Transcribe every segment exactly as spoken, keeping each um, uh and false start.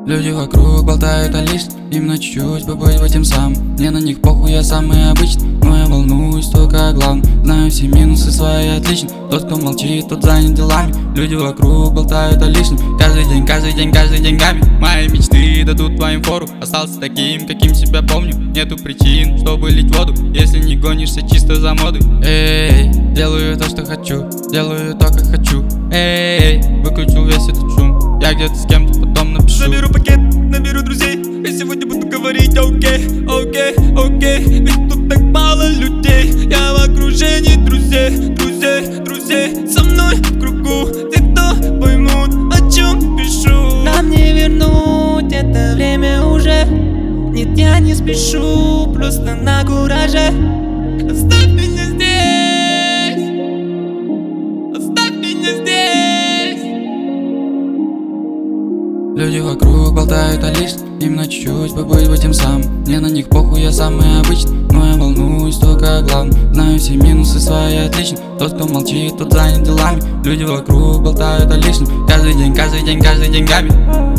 Люди вокруг болтают о лишнем, им на чуть-чуть побыть в этим сам. Мне на них похуй, я самый обычный, но я волнуюсь только о главном. Знаю все минусы свои отлично, тот, кто молчит, тот занят делами. Люди вокруг болтают о лишнем, каждый день, каждый день, каждый деньгами. Мои мечты дадут твоим фору, остался таким, каким себя помню. Нету причин, чтобы лить воду, если не гонишься чисто за модой. Эй, делаю то, что хочу, делаю то, как хочу. Эй, выключу весь этот шум, я где-то с кем-то потом напишу. Заберу пакет, наберу друзей, и сегодня буду говорить окей, окей, окей. Ведь тут так мало людей, я в окружении друзей, друзей, друзей. Со мной в кругу те, кто поймут, о чем пишу. Нам не вернуть это время уже. Нет, я не спешу, просто на кураже. Оставь меня здесь, оставь меня здесь. Люди вокруг болтают о лишнем, им на чуть-чуть побыть в этим сам. Мне на них похуй, я самый обычный, но я волнуюсь только о главном. Знаю все минусы свои отлично, тот, кто молчит, тот занят делами. Люди вокруг болтают о лишнем, каждый день, каждый день, каждый деньгами.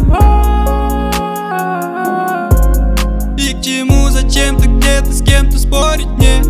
И к чему, зачем-то где-то с кем-то спорить мне?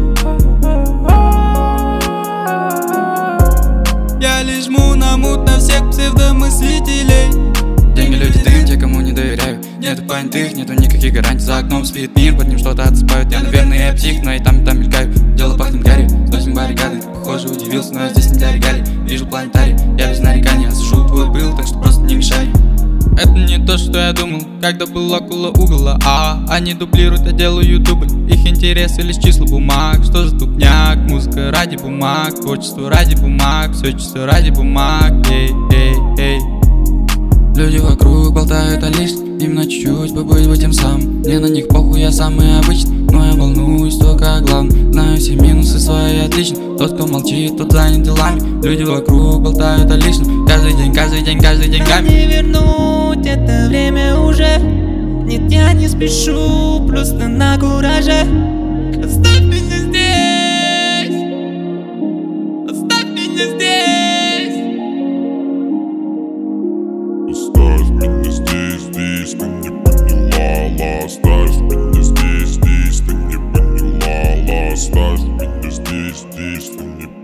Я лишь жму на мут на всех псевдомыслителей. Деньги, люди, дым, те, кому не доверяю. Нету понятых, нету никаких гарантий. За окном спит мир, под ним что-то отсыпают. Я, наверное, я псих, но и там, и там мелькаю. Дело пахнет гарью, сносим баррикады. Ты, похоже, удивился, но я здесь не для регалий. Вижу планетарий, я без нарекания. Осужу твой был, так что просто не мешай. Это не то, что я думал, когда был около угла. А они дублируют, я делаю дубль. Их интересы лишь числа бумаг. Что за тупняк? Музыка ради бумаг, творчество ради бумаг, все чисто ради бумаг. Эй, эй, эй. Люди вокруг болтают о лишнем, им на чуть-чуть побыть в этим сам. Мне на них похуй, я самый обычный, но я волнуюсь только о главном. Знаю все минусы свои отлично, тот, кто молчит, тот занят делами. Люди вокруг болтают о лишнем, каждый день, каждый день, каждый Нам деньгами. не вернуть это время уже. Нет, я не спешу, просто на кураже. Оставь меня здесь, оставь меня здесь. Оставь меня здесь, здесь, ты не поняла. Оставь меня здесь, здесь, ты не поняла. Оставь меня здесь, здесь, ты не поняла.